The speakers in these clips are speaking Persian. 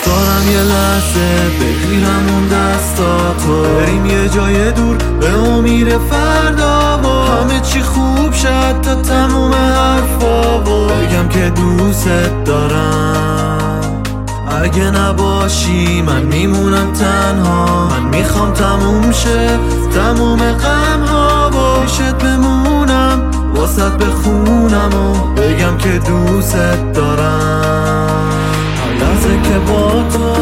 دوست دارم یه لحظه بگیرم اون دستاتو، بریم یه جای دور به امید فردا و همه چی خوب شد تا تموم حرفا و بگم که دوست دارم. اگه نباشی من میمونم تنها، من میخوام تموم شه تموم غم ها و پیشت بمونم واسط بخونم و بگم که دوست دارم. هر لحظه که با تو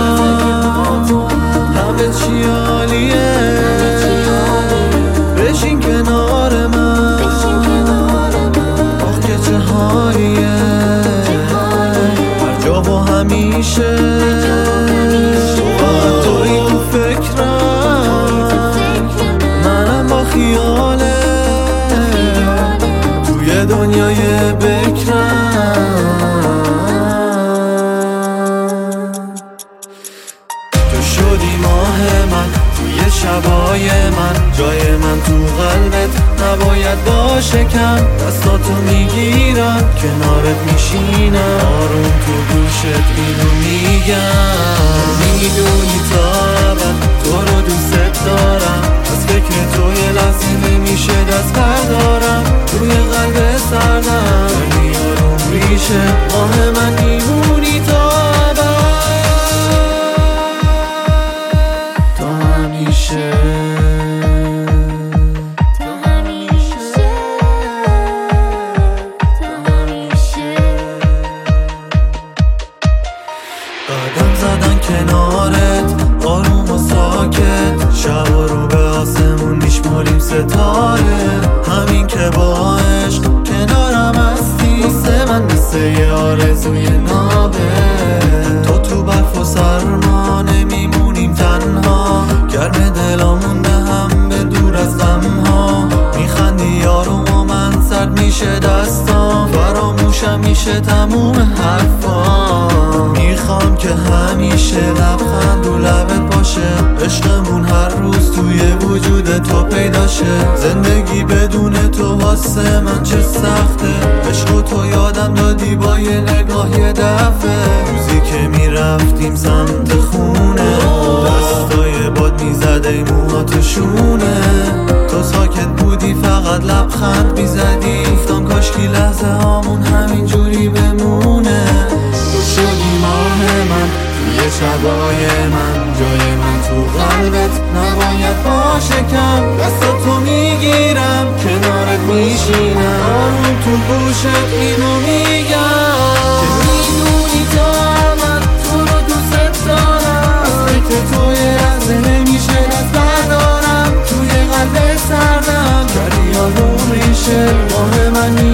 همه چی عالیه، بشین کنار من آخ که چه حالیه، هر جا و همیشه فقط توی تو فکرم، منم با خیاله توی دنیای بکرم. تو شدی ماه من توی شبای من، جای من تو قلبت نباید باشه کم، دستاتو میگیرم کنارت میشینم، آروم تو گوشت اینو میگم، میدونی تا ابد تو رو دوست دارم، از فکر تو یه لحظه نمیشه دست بردارم، توی قلب سردم ولی آروم ریشه ماه من میمونی تا قدم زدن کنارت آروم و ساکت، شب و رو به آسمون میشماریم ستاره، همین که با عشق کنارم هستی واسه من مثل یه آرزوی نابه، تو برف و سرما نمیمونیم تنها، گرم دلامون به هم به دور از غمها، میخندی آروم و من سرد میشه دستام، فراموشم میشه تموم حرفا، میخوام که همیشه لبخند رو لبت باشه، عشقمون هر روز توی وجود تو پیدا شه، زندگی بدون تو واسه من چه سخته، عشق تو یادم دادی با یه نگاه یه دفعه، روزی که میرفتیم سمت خونه، دستای باد میزد ای موهاتو شونه، تو ساکت بودی فقط لبخند میزدی، گفتم کاشکی لحظه هامون همین جوری بمونه. تو شدی ماه من توی شبای من، جای من تو قلبت نباید باشه کم، دستاتو میگیرم کنارت میشینم، آروم تو گوشت اینو میگم که میدونی تا من تو رو دوست دارم، از فکر تو یه لحظه نمیشه دست بردارم، توی قلب سردم کردی آروم ریشه ماه من